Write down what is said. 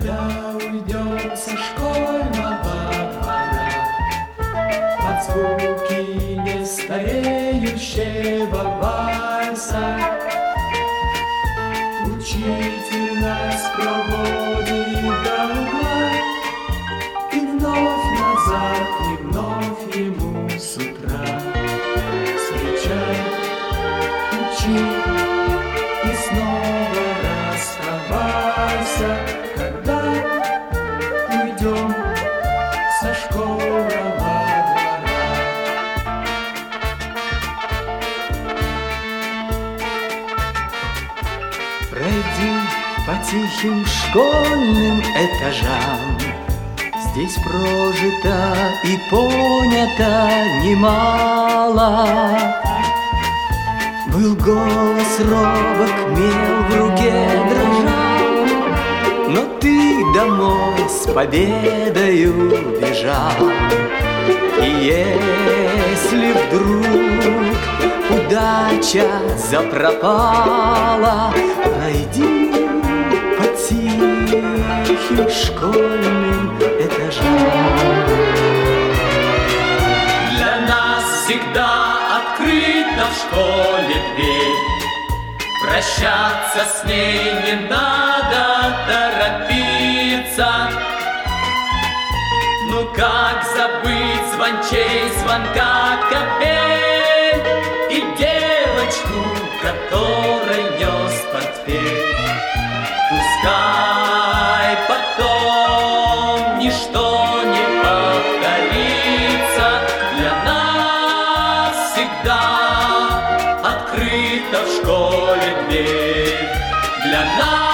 Когда уйдем со школьного двора под звуки нестареющего вальса, учитель нас проводит до угла, и вновь назад, и вновь ему с утра встречай, учи и снова расставайся, когда уйдем со школьного двора. Пройди по тихим школьным этажам, здесь прожито и понято немало. Был голос робок, мел в руке дрожал, но ты домой с победою бежал. И если вдруг удача запропала, пройди по тихим школьным этажам. Для нас всегда открыта в школе дверь, прощаться с ней не надо торопиться. Ну как забыть звончей звонка капель и девочку, которой нес портфель? Пускай потом ничто не повторится, для нас всегда открыта в школе дверь. Для нас